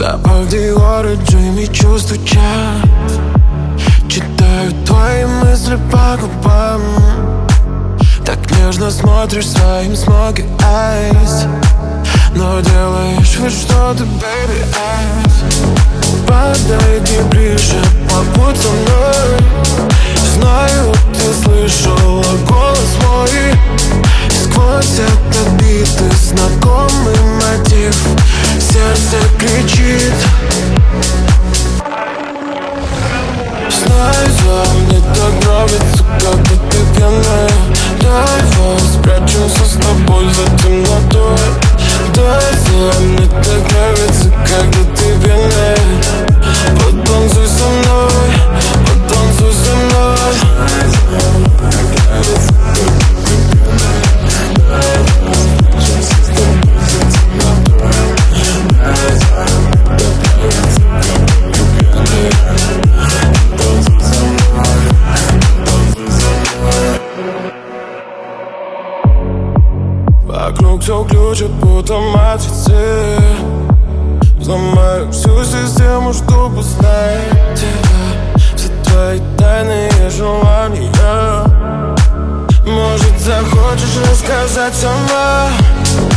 Запах Диора, Джимми чувствует. Читаю твои мысли по губам. Так нежно смотришь своим смоки eyes, но делаешь вид, что ты baby eyes. Подойди ближе, побудь со мной. Знаю, ты слышала голос мой. Сквозь этот бит знакомый мотив. Сердце кричит. Знаю, мне так нравится, когда ты пьяная. Давай спрячемся с тобой за темнотой. Давай, мне так нравится, когда ты пьяная. Потанцуй со мной, потанцуй со мной. Вокруг все ключи по автоматике. Взломаю всю систему, чтобы знать тебя. Все твои тайные желания. Может, захочешь рассказать сама.